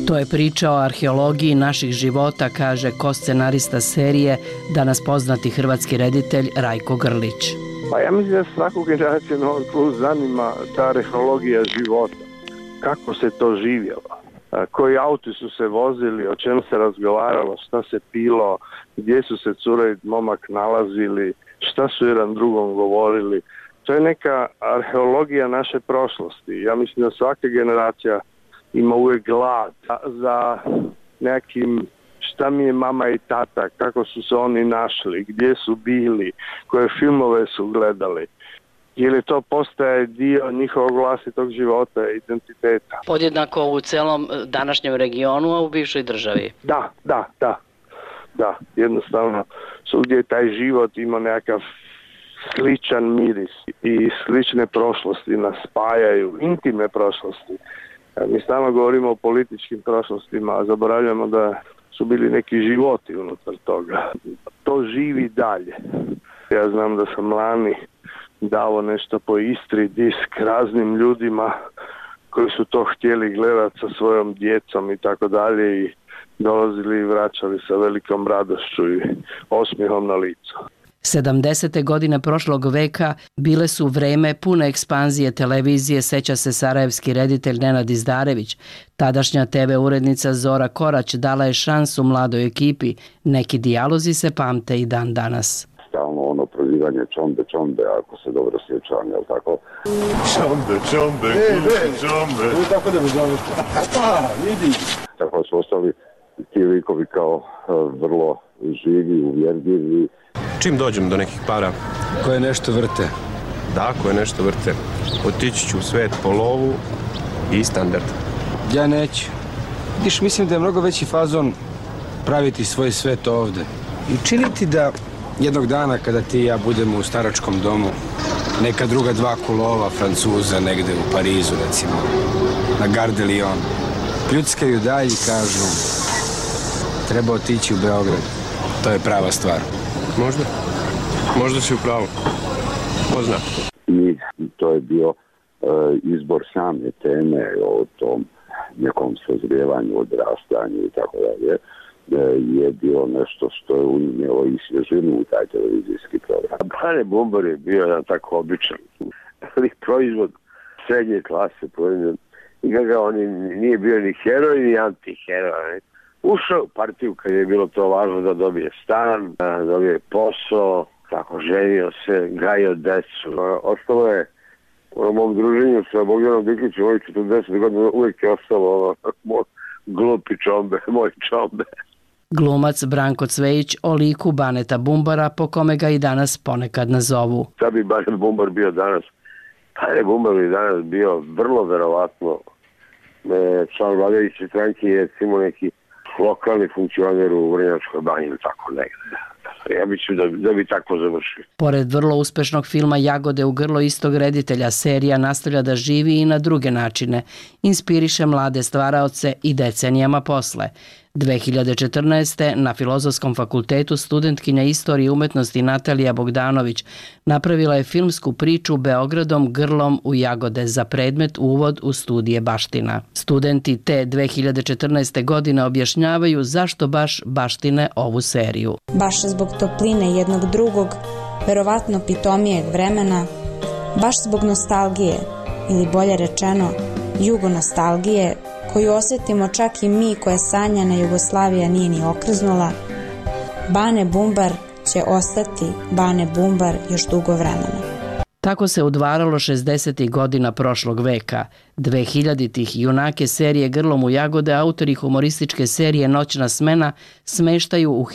To je priča o arheologiji naših života, kaže ko-scenarista serije, danas poznati hrvatski reditelj Rajko Grlić. Pa ja mislim da svaku generaciju na ovom tlu zanima ta arheologija života. Kako se to živjelo? Koji auti su se vozili, o čemu se razgovaralo, šta se pilo, gdje su se cura i momak nalazili, šta su jedan drugom govorili. To je neka arheologija naše prošlosti. Ja mislim da svaka generacija ima uvijek glad za nekim šta mi je mama i tata, kako su se oni našli, gdje su bili, koje filmove su gledali. Ili to postaje dio njihovog vlastitog života, identiteta. Podjednako u celom današnjem regionu, a u bivšoj državi. Da, jednostavno svugdje taj život ima nekakav sličan miris i slične prošlosti nas spajaju, intime prošlosti. Mi stalno govorimo o političkim prošlostima, a zaboravljamo da su bili neki životi unutar toga. To živi dalje. Ja znam da sam lani dao nešto po Istri, disk raznim ljudima koji su to htjeli gledati sa svojom djecom i tako dalje i dolazili i vraćali sa velikom radošću i osmijehom na licu. 70. godine prošlog veka bile su vreme pune ekspanzije televizije, seća se sarajevski reditelj Nenad Izdarević. Tadašnja TV urednica Zora Korać dala je šansu mladoj ekipi. Neki dijalozi se pamte i dan danas. Stalno ono prozivanje čombe, ako se dobro sjećam, jel tako? Čombe. Tako da mi zoveš. Vidi. Tako su ostali ti likovi kao vrlo živi, uvjerljivi. Čim dođem do nekih para koje nešto vrte. Da, koje nešto vrte. Otići ću u svet po lovu i standard. Ja neću. Vidiš, mislim da je mnogo veći fazon praviti svoj svet ovde. I činiti da jednog dana kada ti i ja budemo u staračkom domu, neka druga dva kulova Francuza negde u Parizu, recimo, na Gare de Lyon, pljuckaju dalje i kažu treba otići u Beograd. To je prava stvar. Možda si u pravu. Ko zna? I to je bio izbor same teme o tom nekom sazrijevanju, odrastanju i tako dalje. Je bilo nešto što je unijelo i svježinu u taj televizijski program. Bane Bumbar je bio jedan tako običan proizvod srednje klase. I kada on nije bio ni heroj ni antiheroj. Ušao u partiju kad je bilo to važno da dobije stan, da dobije posao, tako ženio se, gajio decu. Ostalo je u mom druženju sa Bogdanom Diklićem, ovih 40 godina, uvijek je ostalo moj glupi čombe, moj čombe. Glumac Branko Cvejić o liku Baneta Bumbara, po kome ga i danas ponekad nazovu. Šta bi Banet Bumbar bio danas? Banet Bumbar bi danas bio vrlo verovatno član vladajuće stranke, je recimo neki lokalni funkcioner u Vrnjačkoj banji ili tako negdje. Ja mislim da bi tako završio. Pored vrlo uspešnog filma Jagode u grlo istog reditelja, serija nastavlja da živi i na druge načine. Inspiriše mlade stvaraoce i decenijama posle. 2014. na Filozofskom fakultetu studentkinja istorije i umetnosti Natalija Bogdanović napravila je filmsku priču Beogradom grlom u Jagode za predmet Uvod u studije baština. Studenti te 2014. godine objašnjavaju zašto baš baštine ovu seriju. Baš zbog topline jednog drugog, verovatno pitomijeg vremena, baš zbog nostalgije, ili bolje rečeno, jugonostalgije, koju osjetimo čak i mi koje sanjana Jugoslavija nije ni okrznula, Bane Bumbar će ostati Bane Bumbar još dugo vremena. Tako se udvaralo 60. godina prošlog veka. 2000-ih junake serije Grlom u Jagode autori humorističke serije Noćna smena smeštaju u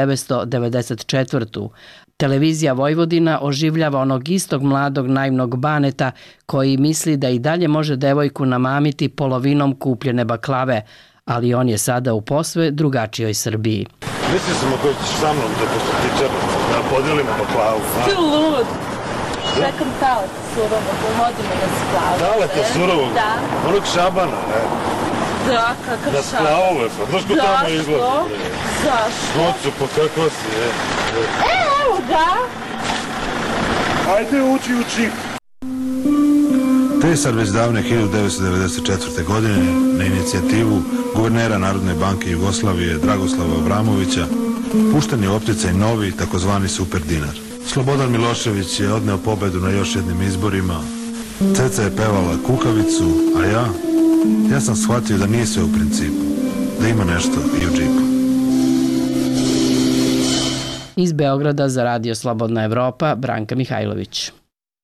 1994. Televizija Vojvodina oživljava onog istog mladog naivnog Baneta koji misli da i dalje može devojku namamiti polovinom kupljene baklave, ali on je sada u posve drugačijoj Srbiji. Mislio sam ako ćeš sa mnom da posjetičar, da podelimo baklavu. Ti lud! Čekam taleta surovo, pomodimo da se plave. Taleta surovo? Da. Onog Šabana, ne? Da, kakav da Šaban. Da splavove, pa znaš ko tamo izgleda? Zašto? Nocu, pa kako si, Evo ga! Ajde uči u čip. Tesar već davne 1994. godine na inicijativu guvernera Narodne banke Jugoslavije Dragoslava Abramovića pušten je u opticaj novi takozvani super dinar. Slobodan Milošević je odneo pobedu na još jednim izborima. Ceca je pevala kukavicu, a ja sam shvatio da nije sve u principu, da ima nešto i u džipu. Iz Beograda za Radio Slobodna Evropa, Branka Mihajlović.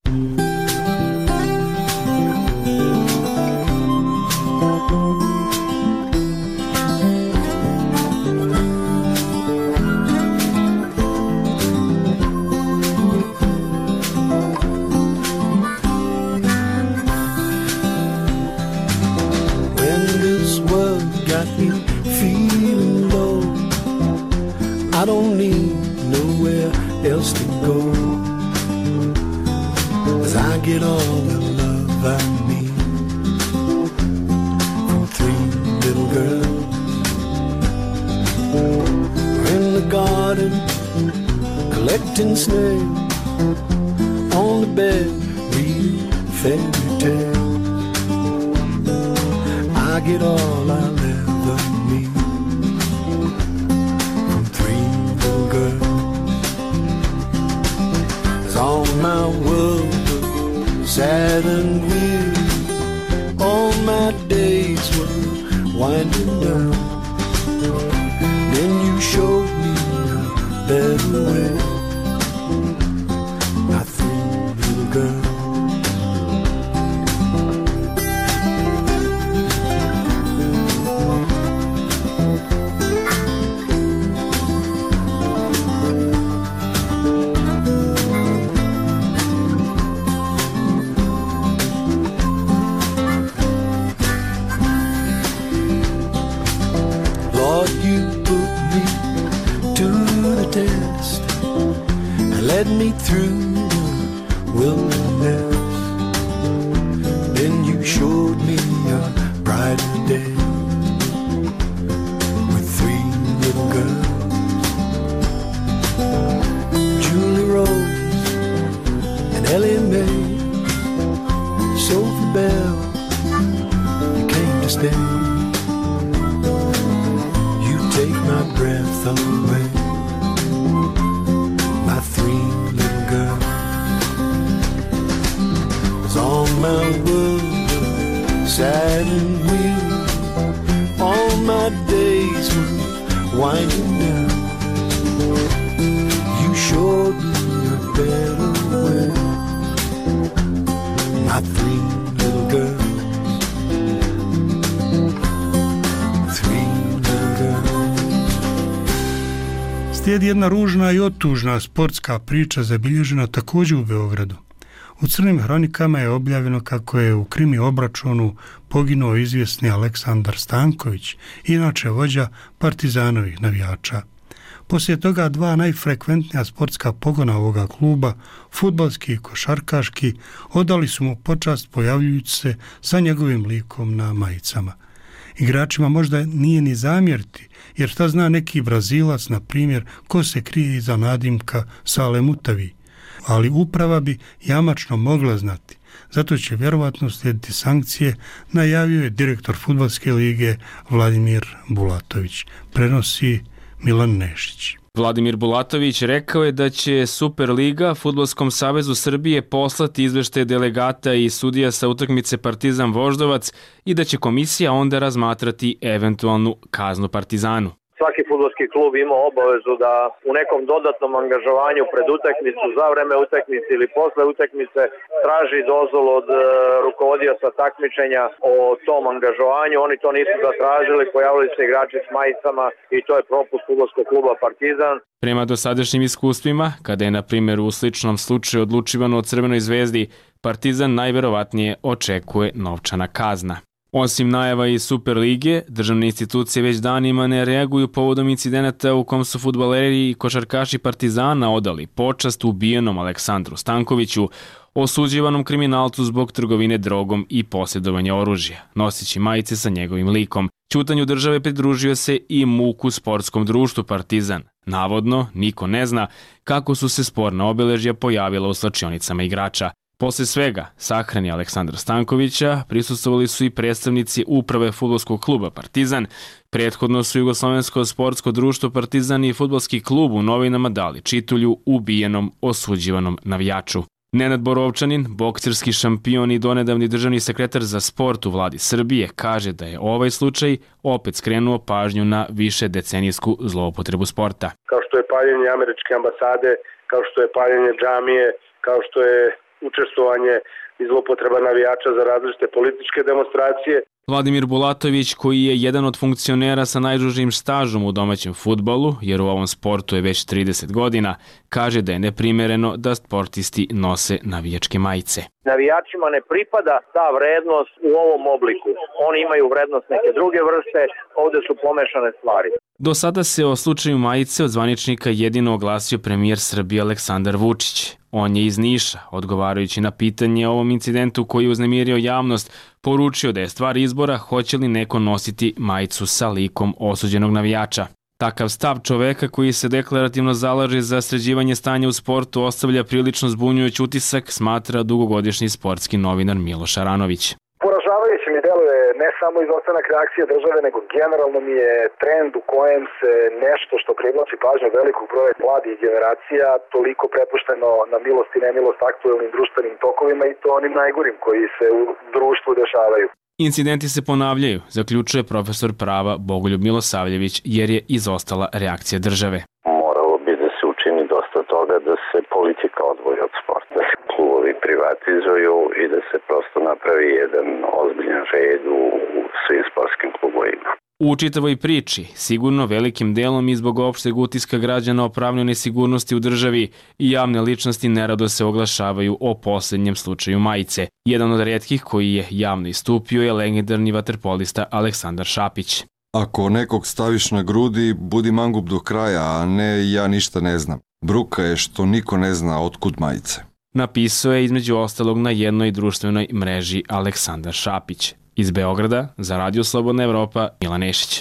I don't need nowhere else to go, 'cause I get all the love I need from three little girls. We're in the garden collecting snails, on the bed reading fairy tales. I get all I'll ever need from girls. All my world was sad and weary, all my days were winding down. Then you showed me a better way, my three little girls. Led me through the wilderness, then you showed me a brighter day with three little girls, Julie Rose and Ellie Mae, Sophie Bell, you came to stay. You take my breath away, my three little girls. Was all my world sad and weary, all my days were winding down. You showed me a better way, my three little girls. Slijedi jedna ružna i otužna sportska priča zabilježena također u Beogradu. U crnim hronikama je objavljeno kako je u krimi obračunu poginuo izvjesni Aleksandar Stanković, inače vođa Partizanovih navijača. Poslije toga dva najfrekventnija sportska pogona ovoga kluba, fudbalski i košarkaški, odali su mu počast pojavljujući se sa njegovim likom na majicama. Igračima možda nije ni zamjeriti, jer šta zna neki Brazilac, na primjer, ko se krije iza nadimka Sale Mutavi, ali uprava bi jamačno mogla znati. Zato će vjerovatno slijediti sankcije, najavio je direktor Fudbalske lige Vladimir Bulatović. Prenosi Milan Nešić. Vladimir Bulatović rekao je da će Superliga Fudbalskom savezu Srbije poslati izveštaje delegata i sudija sa utakmice Partizan Voždovac i da će komisija onda razmatrati eventualnu kaznu Partizanu. Svaki fudbalski klub ima obavezu da u nekom dodatnom angažovanju pred utakmicu, za vreme utakmice ili posle utakmice traži dozvolu od rukovodioca takmičenja o tom angažovanju. Oni to nisu zatražili, pojavili se igrači s majicama i to je propust fudbalskog kluba Partizan. Prema dosadašnjim iskustvima, kada je na primjer u sličnom slučaju odlučivano o Crvenoj zvezdi, Partizan najverovatnije očekuje novčana kazna. Osim najava iz Superlige, državne institucije već danima ne reaguju povodom incidenata u kom su fudbaleri i košarkaši Partizana odali počast ubijenom Aleksandru Stankoviću, osuđivanom kriminalcu zbog trgovine drogom i posjedovanja oružja, nosići majice sa njegovim likom. Ćutanju države pridružio se i MUK-u sportskom društvu Partizan. Navodno, niko ne zna kako su se sporna obeležja pojavila u slačionicama igrača. Posle svega sahrane Aleksandra Stankovića prisustvovali su i predstavnici uprave fudbalskog kluba Partizan. Prethodno su Jugoslovensko sportsko društvo Partizan i fudbalski klub u novinama dali čitulju ubijenom osuđivanom navijaču. Nenad Borovčanin, bokserski šampion i donedavni državni sekretar za sport u vladi Srbije, kaže da je ovaj slučaj opet skrenuo pažnju na više decenijsku zloupotrebu sporta. Kao što je paljenje američke ambasade, kao što je paljenje džamije, kao što je učestvovanje i zloupotreba navijača za različite političke demonstracije. Vladimir Bulatović, koji je jedan od funkcionera sa najdužim stažom u domaćem fudbalu, jer u ovom sportu je već 30 godina, kaže da je neprimereno da sportisti nose navijačke majice. Navijačima ne pripada ta vrednost u ovom obliku. Oni imaju vrednost neke druge vrste, ovde su pomešane stvari. Do sada se o slučaju majice od zvaničnika jedino oglasio premijer Srbije Aleksandar Vučić. On je iz Niša, odgovarajući na pitanje o ovom incidentu koji je uznemirio javnost, poručio da je stvar izbora hoće li neko nositi majicu sa likom osuđenog navijača. Takav stav čoveka koji se deklarativno zalaže za sređivanje stanja u sportu ostavlja prilično zbunjujući utisak, smatra dugogodišnji sportski novinar Miloš Aranović. Poražavajuće mi deluje ne samo izostanak reakcije države, nego generalno mi je trend u kojem se nešto što privlači pažnju velikog broja mladih generacija toliko prepušteno na milost i nemilost aktuelnim društvenim tokovima i to onim najgorim koji se u društvu dešavaju. Incidenti se ponavljaju, zaključuje profesor prava Bogoljub Milosavljević, jer je izostala reakcija države. Moralo bi da se učini dosta toga da se politika odvoji od sporta, da se klubovi privatizuju i da se prosto napravi jedan ozbiljan red u svim sportskim klubovima. U čitavoj priči, sigurno velikim delom i zbog opšteg utiska građana o pravnoj nesigurnosti u državi, i javne ličnosti nerado se oglašavaju o posljednjem slučaju majice. Jedan od retkih koji je javno istupio je legendarni vaterpolista Aleksandar Šapić. Ako nekog staviš na grudi, budi mangup do kraja, a ne ja ništa ne znam. Bruka je što niko ne zna otkud majice. Napisao je između ostalog na jednoj društvenoj mreži Aleksandar Šapić. Iz Beograda, za Radio Slobodna Evropa, Milan Nešić.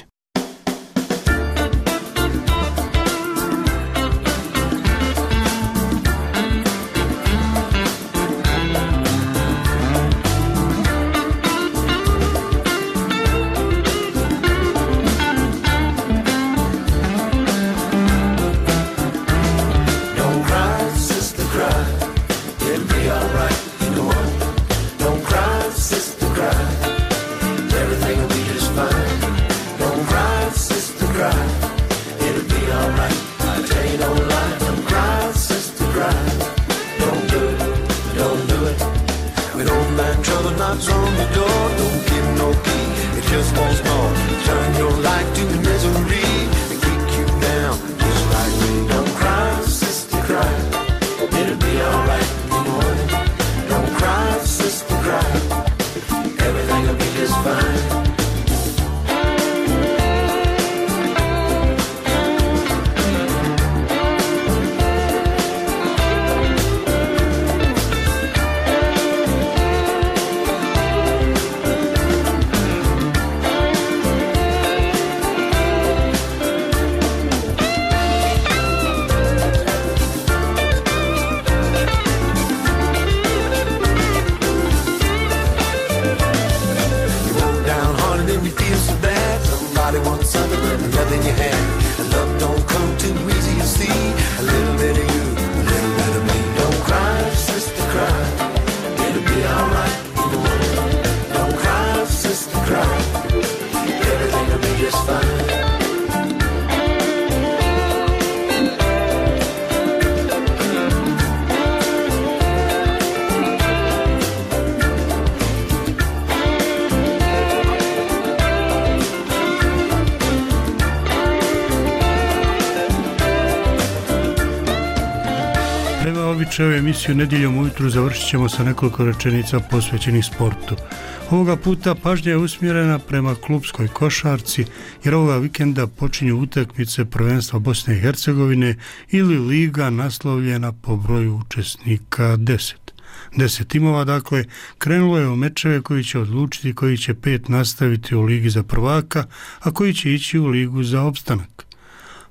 Ovu emisiju nedjeljom ujutru završit ćemo sa nekoliko rečenica posvećenih sportu. Ovoga puta pažnja je usmjerena prema klubskoj košarci, jer ovoga vikenda počinju utakmice prvenstva Bosne i Hercegovine ili liga naslovljena po broju učesnika 10. 10 timova, dakle, krenulo je u mečeve koji će odlučiti koji će 5 nastaviti u ligi za prvaka, a koji će ići u ligu za opstanak.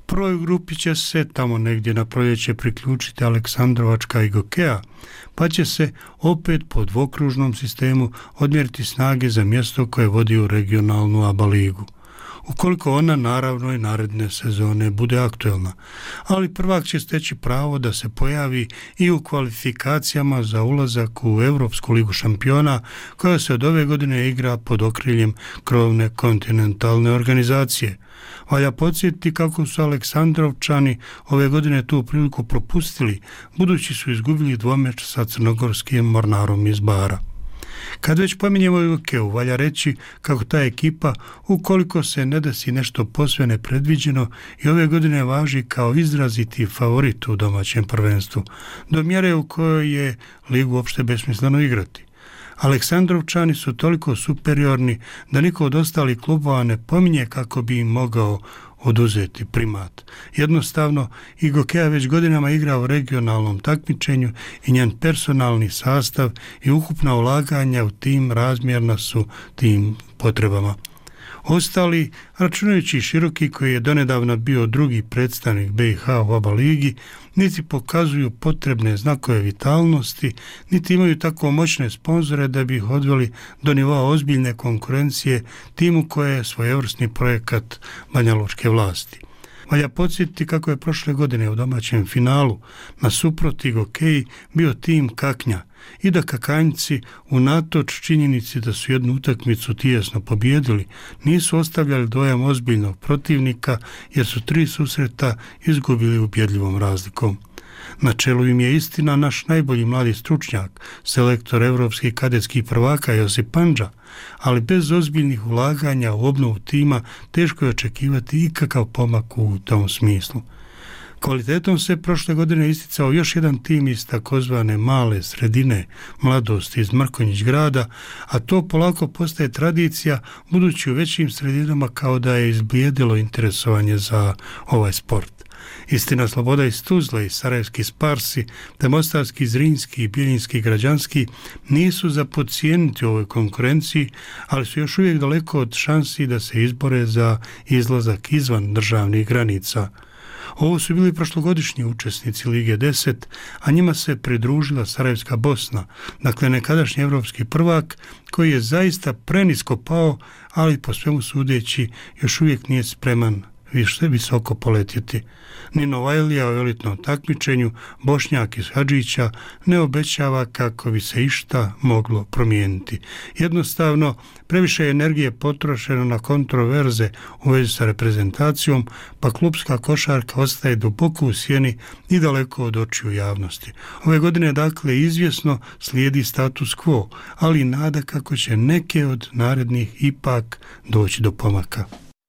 Prvoj grupi će se tamo negdje na proljeće priključiti Aleksandrovačka i Gokeja, pa će se opet po dvokružnom sistemu odmjeriti snage za mjesto koje vodi u regionalnu ABA ligu. Ukoliko ona naravno i naredne sezone bude aktuelna, ali prvak će steći pravo da se pojavi i u kvalifikacijama za ulazak u Europsku ligu šampiona koja se od ove godine igra pod okriljem krovne kontinentalne organizacije. Valja podsjetiti kako su Aleksandrovčani ove godine tu priliku propustili, budući su izgubili dvomeč sa crnogorskim Mornarom iz Bara. Kad već pominjemo Gokeu, valja reći kako ta ekipa, ukoliko se ne desi nešto posve nepredviđeno, i ove godine važi kao izraziti favorit u domaćem prvenstvu, do mjere u kojoj je ligu uopšte besmisleno igrati. Aleksandrovčani su toliko superiorni da niko od ostalih klubova ne pominje kako bi im mogao oduzeti primat. Jednostavno, i Gokeja već godinama igra u regionalnom takmičenju i njen personalni sastav i ukupna ulaganja u tim razmjerna su tim potrebama. Ostali, računajući Široki koji je donedavno bio drugi predstavnik BiH u ABA ligi, niti pokazuju potrebne znakove vitalnosti, niti imaju tako moćne sponzore da bi ih odveli do nivoa ozbiljne konkurencije timu koje je svojevrsni projekat banjalučke vlasti. Valja podsjetiti kako je prošle godine u domaćem finalu nasuprot Gokeji bio tim Kaknja i da Kakanjci, unatoč činjenici da su jednu utakmicu tijesno pobijedili, nisu ostavljali dojam ozbiljnog protivnika jer su 3 susreta izgubili ubjedljivom razlikom. Na čelu im je istina naš najbolji mladi stručnjak, selektor evropskih kadetskih prvaka Josip Pandža, ali bez ozbiljnih ulaganja u obnovu tima teško je očekivati ikakav pomak u tom smislu. Kvalitetom se prošle godine isticao još jedan tim iz takozvane male sredine Mladost iz Mrkonjić grada, a to polako postaje tradicija budući u većim sredinama kao da je izblijedilo interesovanje za ovaj sport. Istina, Sloboda iz Tuzle i Sarajevski Sparsi, te Mostarski, Zrinski i Bijeljinski građanski nisu za podcijeniti u ovoj konkurenciji, ali su još uvijek daleko od šansi da se izbore za izlazak izvan državnih granica. Ovo su bili prošlogodišnji učesnici Lige 10, a njima se pridružila Sarajevska Bosna, dakle nekadašnji evropski prvak koji je zaista prenisko pao, ali po svemu sudeći još uvijek nije spreman više visoko poletjeti. Ni Novajlija u elitnom takmičenju, Bošnjak iz Hadžića, ne obećava kako bi se išta moglo promijeniti. Jednostavno, previše je energije potrošeno na kontroverze u vezi sa reprezentacijom, pa klupska košarka ostaje duboko u sjeni i daleko od očiju javnosti. Ove godine, dakle, izvjesno slijedi status quo, ali i nada kako će neke od narednih ipak doći do pomaka.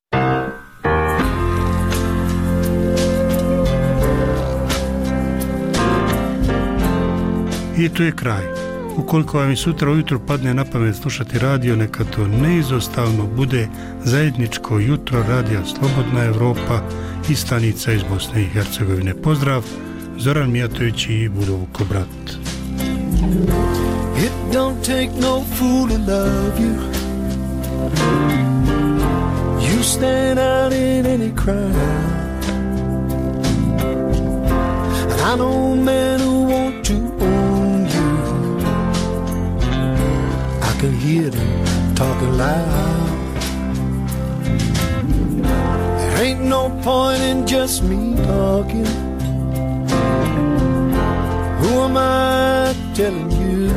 I tu je kraj. Ukoliko vam i sutra ujutro padne na pamet slušati radio, neka to neizostavno bude zajedničko jutro radija Slobodna Evropa i stanica iz Bosne i Hercegovine. Pozdrav, Zoran Mijatović i Budo Vukobrat. It don't take no fool to love you. You stand out in any crowd. And I know men who want to own you. I can hear them talking loud. There ain't no point in just me talking. Who am I telling you?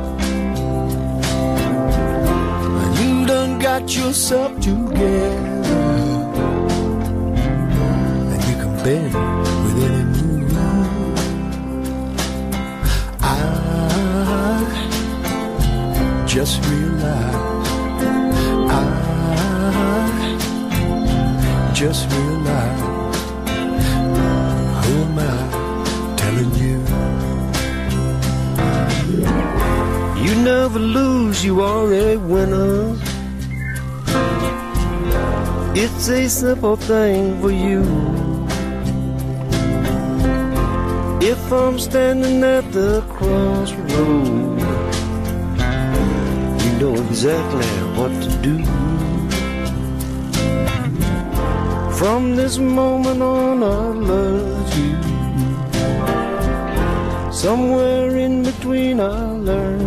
When you done got yourself together and you can bend with any move. Just realize, I just realize, who am I telling you? You never lose, you are a winner. It's a simple thing for you. If I'm standing at the crossroad, know exactly what to do. From this moment on I love you. Somewhere in between I learned